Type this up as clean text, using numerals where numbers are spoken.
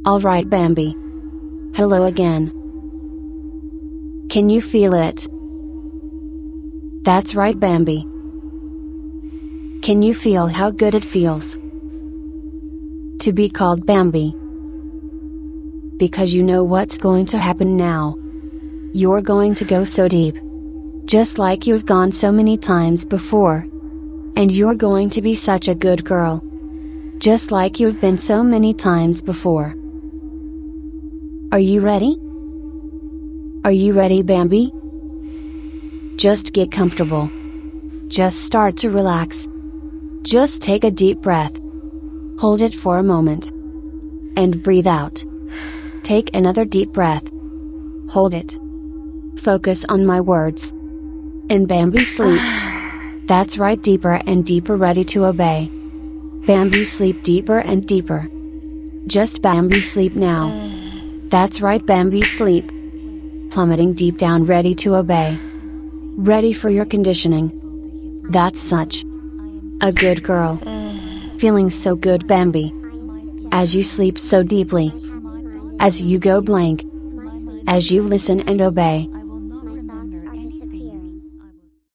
Alright Bambi. Hello again. Can you feel it? That's right Bambi. Can you feel how good it feels to be called Bambi? Because you know what's going to happen now. You're going to go so deep. Just like you've gone so many times before. And you're going to be such a good girl. Just like you've been so many times before. Are you ready? Are you ready Bambi? Just get comfortable. Just start to relax. Just take a deep breath. Hold it for a moment. And breathe out. Take another deep breath. Hold it. Focus on my words. And Bambi sleep. That's right, deeper and deeper, ready to obey. Bambi sleep deeper and deeper. Just Bambi sleep now. That's right, Bambi sleep. Plummeting deep down, ready to obey. Ready for your conditioning. That's such a good girl. Feeling so good Bambi. As you sleep so deeply. As you go blank. As you listen and obey.